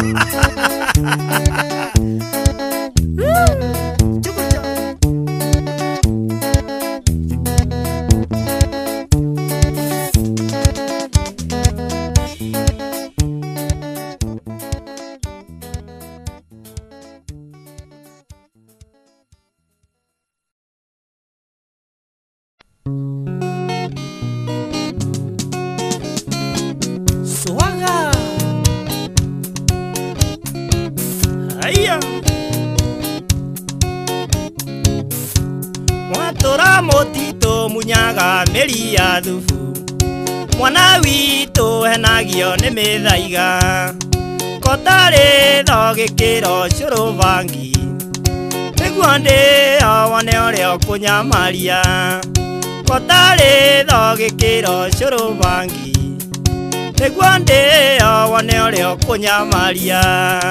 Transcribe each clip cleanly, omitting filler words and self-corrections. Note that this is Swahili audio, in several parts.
Watora motito munyaga meri ya thubu mwana witũ henagio nĩ mĩthaiga kotarĩ thogĩkĩro cũrũ bangi nĩguo ndĩo wone ũrĩa ũkũnyamaria kotarĩ thogĩkĩro cũrũ bangi nĩguo ndĩo wone ũrĩa ũkũnyamaria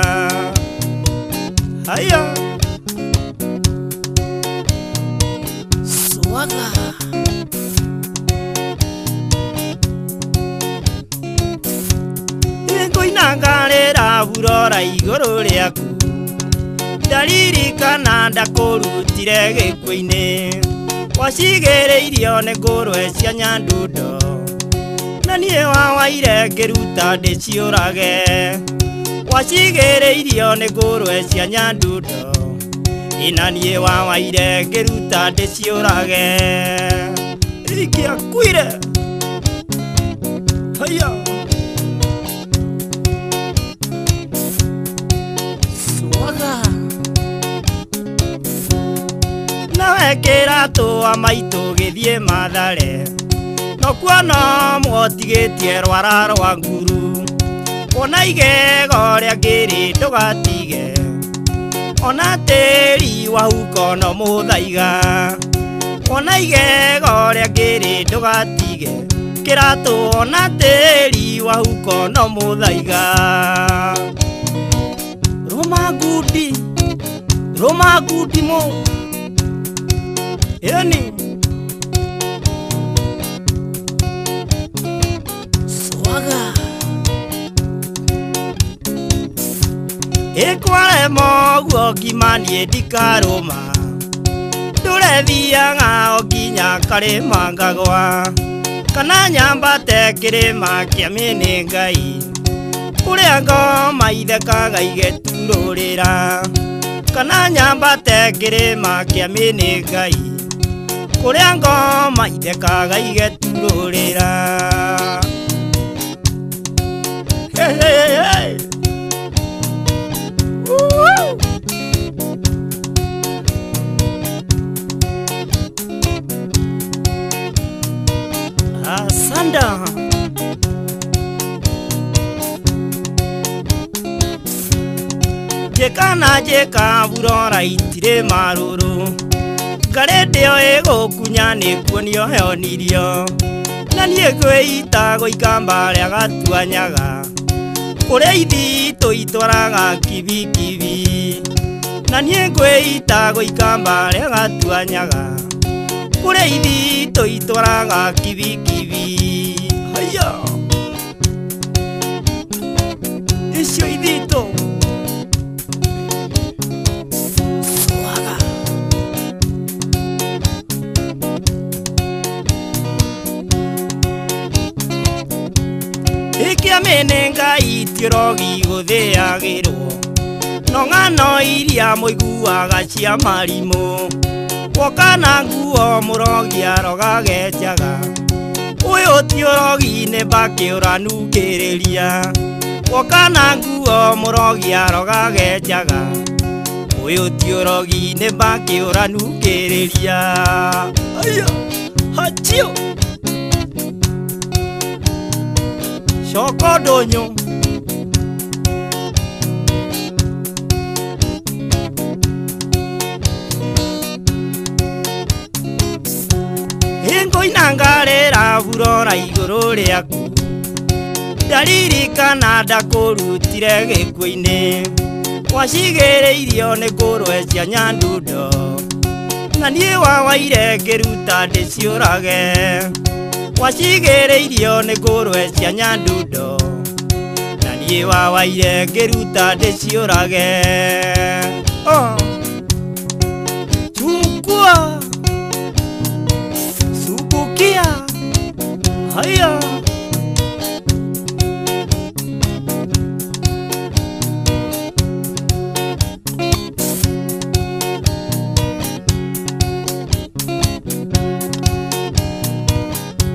haya swaga Ngoinangarĩra burora igũrũ rĩaku ndaririkana ndakũrutire gĩkuũ-inĩ wacigĩrĩirio nĩ ngũrwe cia Nyandundo na niĩ wawaire ngĩruta ndĩciũrage wacigĩrĩirio nĩ ngũrwe cia Nyandundo ina niĩ wawaire ngĩruta ndĩciũrage ikĩakuire haya Kĩratũ amaitũ gĩthiĩ Mathare no kuona mwotigĩtie rwara rwa nguru ona igego rĩa ngĩrĩ ndũgatige ona tĩri wa huko no mũthaiga ona igego rĩa ngĩrĩ ndũgatige Kĩratũ ona tĩri wa huko no mũthaiga Roma ngudi mo Yani swaga Ekwale moguo ngimanie ndikarũma ndũrethiaga okinya karĩma ngagwa kana nyambate kĩrĩma kĩa mĩnĩngai kũrĩa ngoma ithekaga igeturũrĩra kana nyambate kĩrĩma kĩa mĩnĩngai kũrĩa ngoma ithekaga igeturũrĩra Asanda Jekana jeka burora itire marũrũ Ngare ndĩo ĩgũkunya nĩkuonio heonirio na niĩ ngwĩita gũikamba rĩa gatuanyaga kũrĩa ithitũ itwaraga kibikibi na niĩ ngwĩita gũikamba rĩa gatuanyaga kũrĩa ithitũ itwaraga kibikibi haya icio ithitũ Mĩnĩngai tirogi gũthĩagĩrwo no ng'ano iria mũiguaga cia marimũ woka na nguo mũrogia rogage njaga ũyũ ti ũrogi nĩ mbakĩũra nungĩrĩria woka na nguo mũrogia rogage njaga ũyũ ti ũrogi nĩ mbakĩũra nungĩrĩria aya hachio Shoko donyo Ngoinangarĩra burora igũrũ rĩaku ndaririkana ndakũrutire gĩkuũ-inĩ wacigĩrĩirio nĩ ngũrwe cia Nyandundo na niĩ wawaire ngĩruta ndĩciũrage wacigĩrĩirio nĩ ngũrwe cia Nyandundo na niĩ wawaire ngĩruta ndĩciũrage.